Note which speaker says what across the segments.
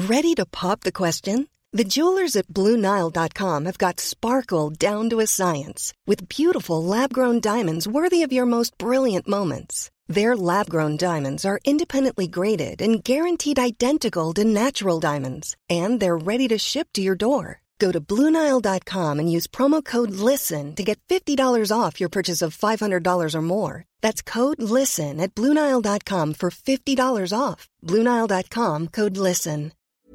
Speaker 1: Ready to pop the question? The jewelers at BlueNile.com have got sparkle down to a science with beautiful lab-grown diamonds worthy of your most brilliant moments. Their lab-grown diamonds are independently graded and guaranteed identical to natural diamonds, and they're ready to ship to your door. Go to BlueNile.com and use promo code LISTEN to get $50 off your purchase of $500 or more. That's code LISTEN at BlueNile.com for $50 off. BlueNile.com, code LISTEN.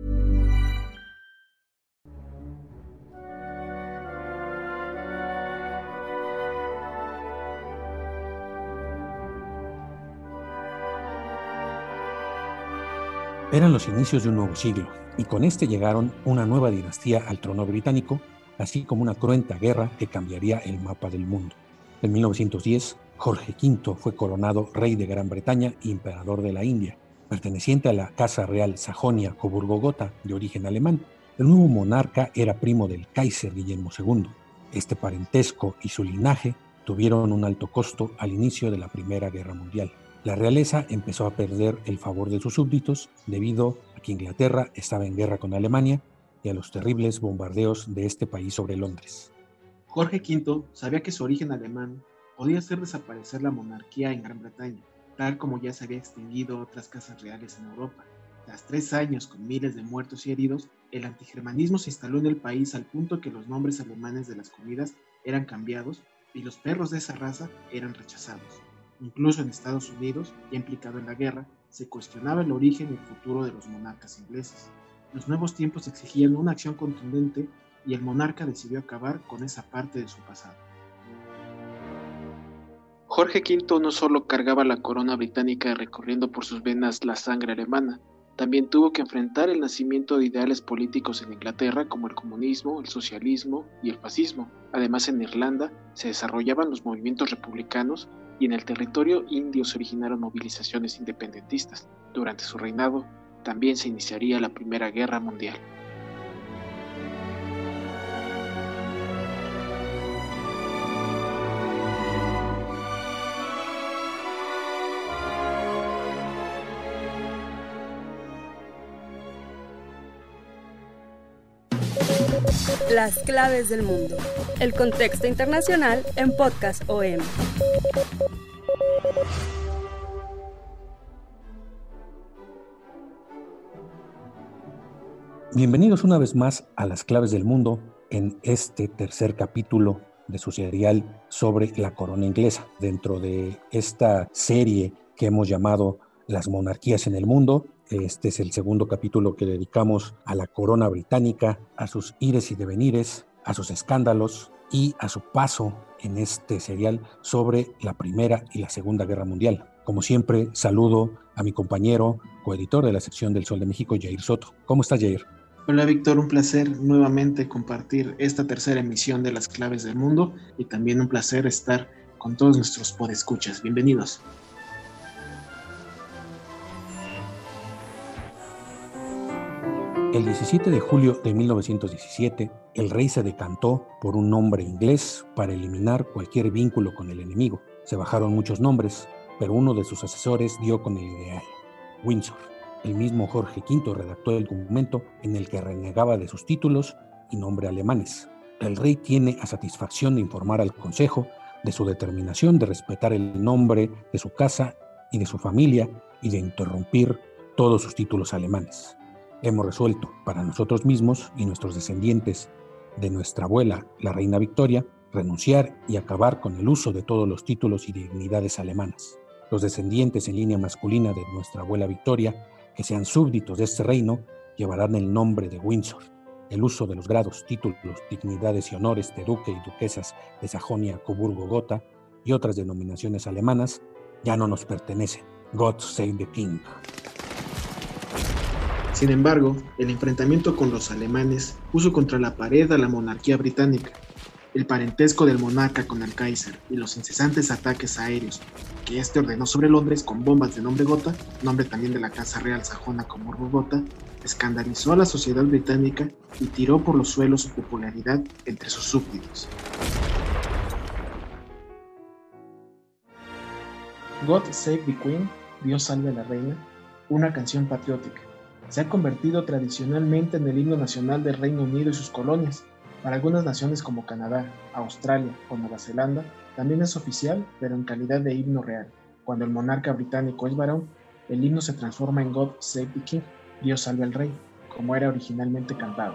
Speaker 2: Eran los inicios de un nuevo siglo, y con este llegaron una nueva dinastía al trono británico, así como una cruenta guerra que cambiaría el mapa del mundo. En 1910, Jorge V fue coronado rey de Gran Bretaña y emperador de la India, perteneciente a la Casa Real Sajonia-Coburgo-Gotha, de origen alemán. El nuevo monarca era primo del Kaiser Guillermo II. Este parentesco y su linaje tuvieron un alto costo al inicio de la Primera Guerra Mundial. La realeza empezó a perder el favor de sus súbditos debido a que Inglaterra estaba en guerra con Alemania y a los terribles bombardeos de este país sobre Londres.
Speaker 3: Jorge V sabía que su origen alemán podía hacer desaparecer la monarquía en Gran Bretaña, tal como ya se había extinguido otras casas reales en Europa. Tras 3 años con miles de muertos y heridos, el antigermanismo se instaló en el país al punto que los nombres alemanes de las comidas eran cambiados y los perros de esa raza eran rechazados. Incluso en Estados Unidos, ya implicado en la guerra, se cuestionaba el origen y el futuro de los monarcas ingleses. Los nuevos tiempos exigían una acción contundente y el monarca decidió acabar con esa parte de su pasado. Jorge V no solo cargaba la corona británica recorriendo por sus venas la sangre alemana, también tuvo que enfrentar el nacimiento de ideales políticos en Inglaterra como el comunismo, el socialismo y el fascismo. Además, en Irlanda se desarrollaban los movimientos republicanos y en el territorio indio se originaron movilizaciones independentistas. Durante su reinado, también se iniciaría la Primera Guerra Mundial.
Speaker 4: Las claves del mundo. El contexto internacional en Podcast OM.
Speaker 2: Bienvenidos una vez más a Las claves del mundo en este tercer capítulo de su serial sobre la corona inglesa, dentro de esta serie que hemos llamado Las monarquías en el mundo. Este es el segundo capítulo que dedicamos a la corona británica, a sus ires y devenires, a sus escándalos y a su paso en este serial sobre la Primera y la Segunda Guerra Mundial. Como siempre, saludo a mi compañero, coeditor de la sección del Sol de México, Jair Soto. ¿Cómo estás, Jair?
Speaker 3: Hola, Víctor, un placer nuevamente compartir esta tercera emisión de Las claves del mundo y también un placer estar con todos nuestros podescuchas. Bienvenidos.
Speaker 2: El 17 de julio de 1917, el rey se decantó por un nombre inglés para eliminar cualquier vínculo con el enemigo. Se bajaron muchos nombres, pero uno de sus asesores dio con el ideal: Windsor. El mismo Jorge V redactó el documento en el que renegaba de sus títulos y nombre alemanes. El rey tiene a satisfacción de informar al Consejo de su determinación de respetar el nombre de su casa y de su familia y de interrumpir todos sus títulos alemanes. Hemos resuelto para nosotros mismos y nuestros descendientes de nuestra abuela, la reina Victoria, renunciar y acabar con el uso de todos los títulos y dignidades alemanas. Los descendientes en línea masculina de nuestra abuela Victoria, que sean súbditos de este reino, llevarán el nombre de Windsor. El uso de los grados, títulos, dignidades y honores de duque y duquesas de Sajonia, Coburgo, Gotha y otras denominaciones alemanas ya no nos pertenecen. God save the King.
Speaker 3: Sin embargo, el enfrentamiento con los alemanes puso contra la pared a la monarquía británica. El parentesco del monarca con el Kaiser y los incesantes ataques aéreos que este ordenó sobre Londres con bombas de nombre Gotha, nombre también de la Casa Real Sajona Coburgo-Gotha, escandalizó a la sociedad británica y tiró por los suelos su popularidad entre sus súbditos. God Save the Queen, Dios salve a la reina, una canción patriótica, Se ha convertido tradicionalmente en el himno nacional del Reino Unido y sus colonias. Para algunas naciones como Canadá, Australia o Nueva Zelanda, también es oficial, pero en calidad de himno real. Cuando el monarca británico es varón, el himno se transforma en God Save the King, Dios salve al rey, como era originalmente cantado.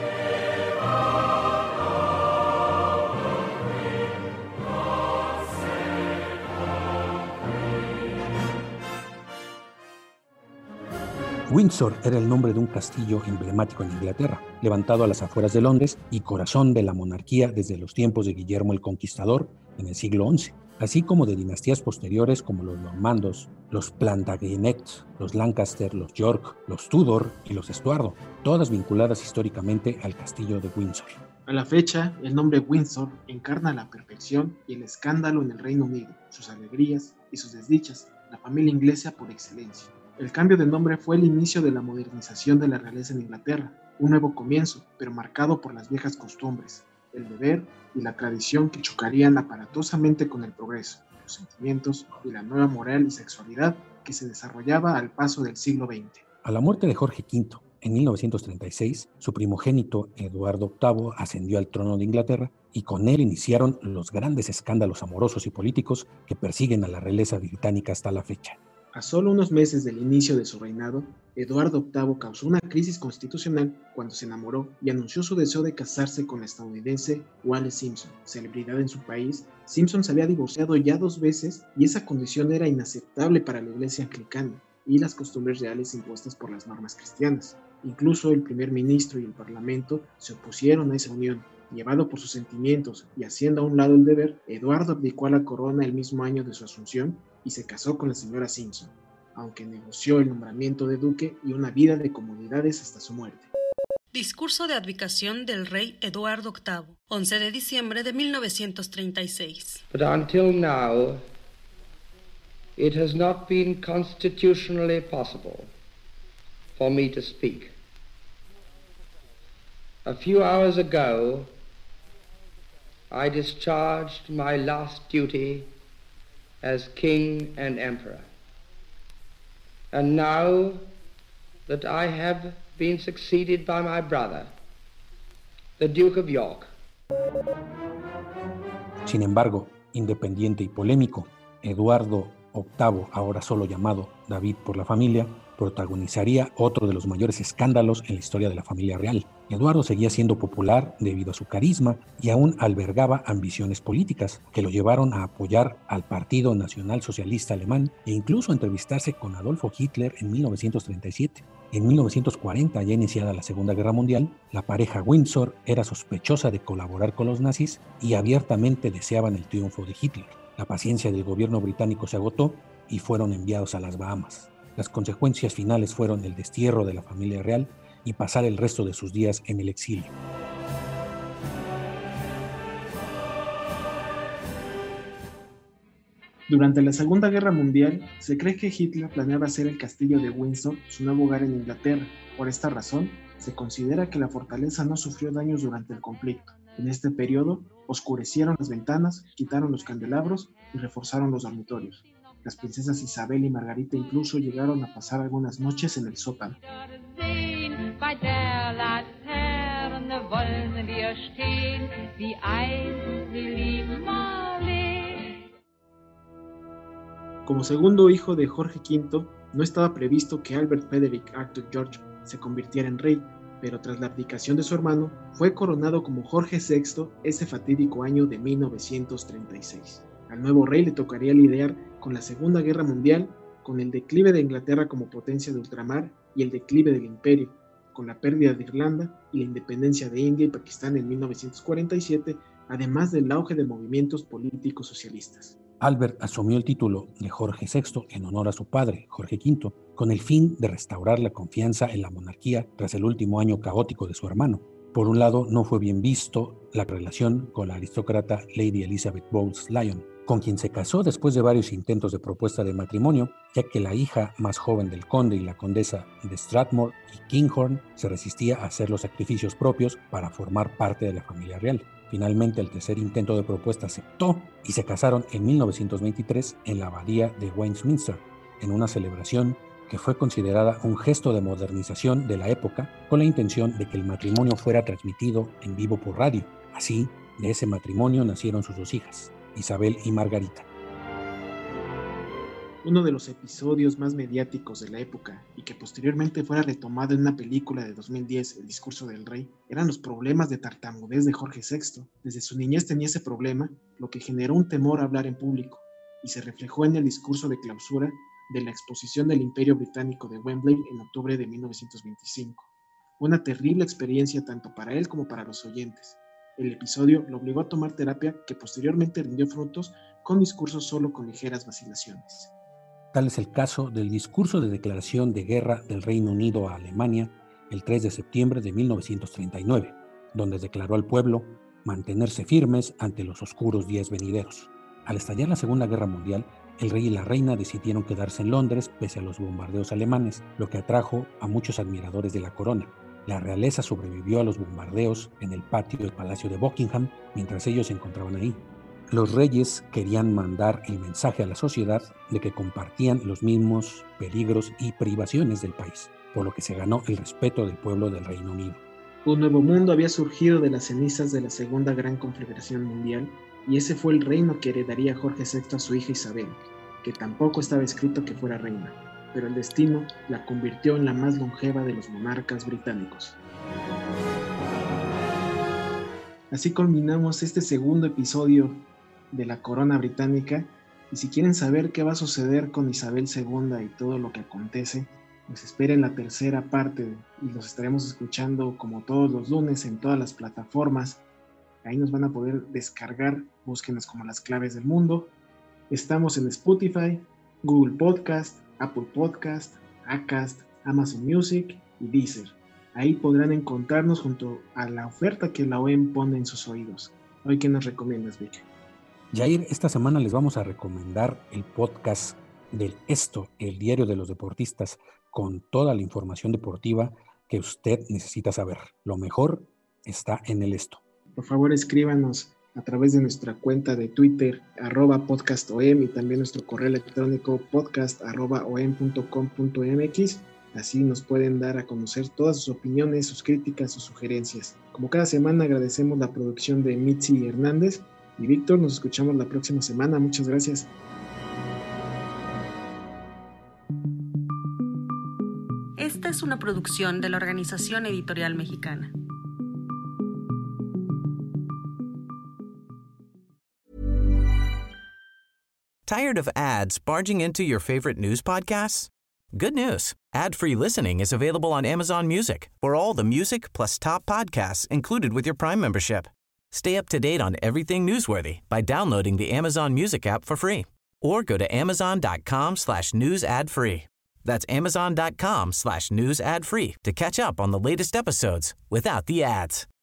Speaker 2: Windsor era el nombre de un castillo emblemático en Inglaterra, levantado a las afueras de Londres y corazón de la monarquía desde los tiempos de Guillermo el Conquistador en el siglo XI, así como de dinastías posteriores como los normandos, los Plantagenet, los Lancaster, los York, los Tudor y los Estuardo, todas vinculadas históricamente al castillo de Windsor.
Speaker 3: A la fecha, el nombre Windsor encarna la perfección y el escándalo en el Reino Unido, sus alegrías y sus desdichas, la familia inglesa por excelencia. El cambio de nombre fue el inicio de la modernización de la realeza en Inglaterra, un nuevo comienzo, pero marcado por las viejas costumbres, el deber y la tradición que chocarían aparatosamente con el progreso, los sentimientos y la nueva moral y sexualidad que se desarrollaba al paso del siglo XX.
Speaker 2: A la muerte de Jorge V, en 1936, su primogénito Eduardo VIII ascendió al trono de Inglaterra y con él iniciaron los grandes escándalos amorosos y políticos que persiguen a la realeza británica hasta la fecha.
Speaker 3: A solo unos meses del inicio de su reinado, Eduardo VIII causó una crisis constitucional cuando se enamoró y anunció su deseo de casarse con la estadounidense Wallis Simpson. Celebridad en su país, Simpson se había divorciado ya 2 veces y esa condición era inaceptable para la iglesia anglicana y las costumbres reales impuestas por las normas cristianas. Incluso el primer ministro y el parlamento se opusieron a esa unión. Llevado por sus sentimientos y haciendo a un lado el deber, Eduardo abdicó a la corona el mismo año de su asunción y se casó con la señora Simpson, aunque negoció el nombramiento de duque y una vida de comodidades hasta su muerte.
Speaker 5: Discurso de abdicación del rey Eduardo VIII, 11 de diciembre de 1936.
Speaker 6: But until now, it has not been constitutionally possible for me to speak. A few hours ago, I discharged my last duty as King and Emperor. And now that I have been succeeded by my brother, the Duke of York.
Speaker 2: Sin embargo, independiente y polémico, Eduardo VIII, ahora solo llamado David por la familia, protagonizaría otro de los mayores escándalos en la historia de la familia real. Eduardo seguía siendo popular debido a su carisma y aún albergaba ambiciones políticas que lo llevaron a apoyar al Partido Nacional Socialista Alemán e incluso a entrevistarse con Adolfo Hitler en 1937. En 1940, ya iniciada la Segunda Guerra Mundial, la pareja Windsor era sospechosa de colaborar con los nazis y abiertamente deseaban el triunfo de Hitler. La paciencia del gobierno británico se agotó y fueron enviados a las Bahamas. Las consecuencias finales fueron el destierro de la familia real y pasar el resto de sus días en el exilio.
Speaker 3: Durante la Segunda Guerra Mundial, se cree que Hitler planeaba hacer el castillo de Windsor su nuevo hogar en Inglaterra. Por esta razón, se considera que la fortaleza no sufrió daños durante el conflicto. En este periodo, oscurecieron las ventanas, quitaron los candelabros y reforzaron los dormitorios. Las princesas Isabel y Margarita incluso llegaron a pasar algunas noches en el sótano. Como segundo hijo de Jorge V, no estaba previsto que Albert Frederick Arthur George se convirtiera en rey, pero tras la abdicación de su hermano, fue coronado como Jorge VI ese fatídico año de 1936. Al nuevo rey le tocaría lidiar con la Segunda Guerra Mundial, con el declive de Inglaterra como potencia de ultramar y el declive del imperio, con la pérdida de Irlanda y la independencia de India y Pakistán en 1947, además del auge de movimientos políticos socialistas.
Speaker 2: Albert asumió el título de Jorge VI en honor a su padre, Jorge V, con el fin de restaurar la confianza en la monarquía tras el último año caótico de su hermano. Por un lado, no fue bien visto la relación con la aristócrata Lady Elizabeth Bowles-Lyon, con quien se casó después de varios intentos de propuesta de matrimonio, ya que la hija más joven del conde y la condesa de Strathmore y Kinghorn se resistía a hacer los sacrificios propios para formar parte de la familia real. Finalmente, el tercer intento de propuesta aceptó y se casaron en 1923 en la abadía de Westminster, en una celebración que fue considerada un gesto de modernización de la época con la intención de que el matrimonio fuera transmitido en vivo por radio. Así, de ese matrimonio nacieron sus 2 hijas, Isabel y Margarita.
Speaker 3: Uno de los episodios más mediáticos de la época y que posteriormente fuera retomado en una película de 2010, El discurso del rey, eran los problemas de tartamudez de Jorge VI. Desde su niñez tenía ese problema, lo que generó un temor a hablar en público, y se reflejó en el discurso de clausura de la exposición del Imperio Británico de Wembley en octubre de 1925. Una terrible experiencia tanto para él como para los oyentes. El episodio lo obligó a tomar terapia que posteriormente rindió frutos con discursos solo con ligeras vacilaciones.
Speaker 2: Tal es el caso del discurso de declaración de guerra del Reino Unido a Alemania el 3 de septiembre de 1939, donde declaró al pueblo mantenerse firmes ante los oscuros días venideros. Al estallar la Segunda Guerra Mundial, el rey y la reina decidieron quedarse en Londres pese a los bombardeos alemanes, lo que atrajo a muchos admiradores de la corona. La realeza sobrevivió a los bombardeos en el patio del Palacio de Buckingham mientras ellos se encontraban ahí. Los reyes querían mandar el mensaje a la sociedad de que compartían los mismos peligros y privaciones del país, por lo que se ganó el respeto del pueblo del Reino Unido.
Speaker 3: Un nuevo mundo había surgido de las cenizas de la Segunda Gran Conflagración Mundial, y ese fue el reino que heredaría Jorge VI a su hija Isabel, que tampoco estaba escrito que fuera reina, pero el destino la convirtió en la más longeva de los monarcas británicos. Así culminamos este segundo episodio de la corona británica, y si quieren saber qué va a suceder con Isabel II y todo lo que acontece, pues esperen la tercera parte y los estaremos escuchando como todos los lunes en todas las plataformas. Ahí nos van a poder descargar, búsquenos como Las Claves del Mundo. Estamos en Spotify, Google Podcast, Apple Podcast, Acast, Amazon Music y Deezer. Ahí podrán encontrarnos junto a la oferta que la OEM pone en sus oídos. Hoy, ¿qué nos recomiendas, Vic?
Speaker 2: Jair, esta semana les vamos a recomendar el podcast del Esto, el diario de los deportistas, con toda la información deportiva que usted necesita saber. Lo mejor está en el Esto.
Speaker 3: Por favor, escríbanos a través de nuestra cuenta de Twitter, @podcastom, y también nuestro correo electrónico podcast@oem.com.mx. Así nos pueden dar a conocer todas sus opiniones, sus críticas, sus sugerencias. Como cada semana, agradecemos la producción de Mitzi Hernández. Y Víctor, nos escuchamos la próxima semana. Muchas gracias.
Speaker 5: Esta es una producción de la Organización Editorial Mexicana.
Speaker 7: Tired of ads barging into your favorite news podcasts? Good news. Ad-free listening is available on Amazon Music for all the music plus top podcasts included with your Prime membership. Stay up to date on everything newsworthy by downloading the Amazon Music app for free or go to amazon.com/news ad free. That's amazon.com/news ad free to catch up on the latest episodes without the ads.